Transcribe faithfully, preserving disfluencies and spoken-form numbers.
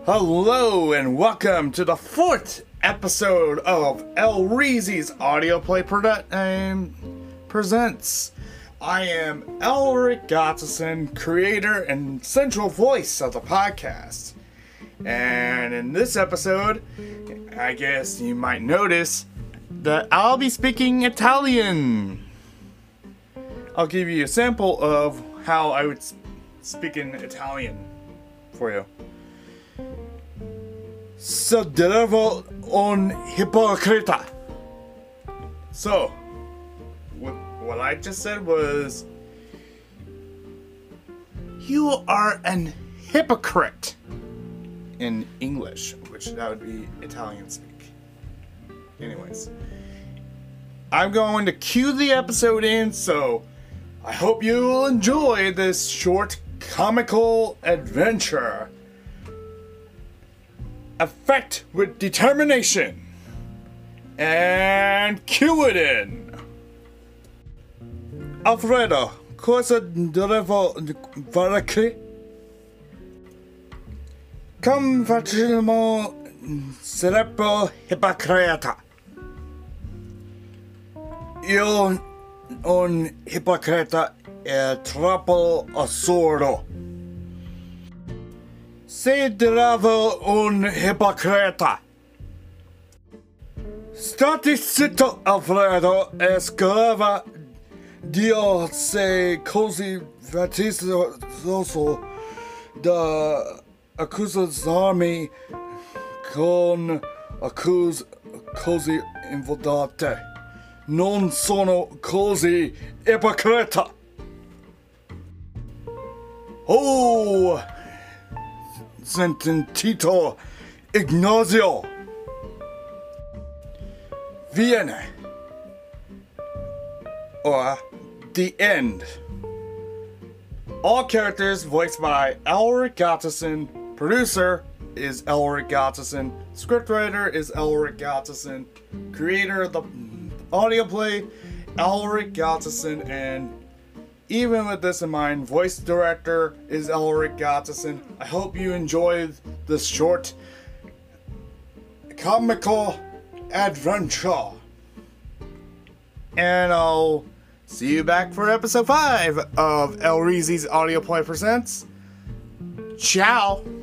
Hello and welcome to the fourth episode of El Reezy's Audio Play Produ- um, Presents. I am Elric Gottison, creator and central voice of the podcast. And in this episode, I guess you might notice that I'll be speaking Italian. I'll give you a sample of how I would speak in Italian for you. So, devo un ipocrita. So, what, what I just said was, you are an hypocrite in English, which that would be Italian speak. Anyways, I'm going to cue the episode in, so I hope you will enjoy this short comical adventure. Effect with determination. And cue it in. Alfredo, cosa devo fare qui? Come facciamo sarebbe ipocrita. Io un ipocrita è troppo assurdo. Sei bravo un ipocrita. Stati zitto, Alfredo, e scriva Dio sei così fastidioso da accusarmi con accuse così infondate. Non sono così ipocrita. Oh! Sentito Ignazio. Viene. Or the end. All characters voiced by Elric Gottison. Producer is Elric Gottison. Scriptwriter is Elric Gottison. Creator of the audio play, Elric Gottison. And even with this in mind, voice director is Elric Gottison. I hope you enjoyed this short comical adventure. And I'll see you back for episode five of El Reezy's Audio Play Presents. Ciao!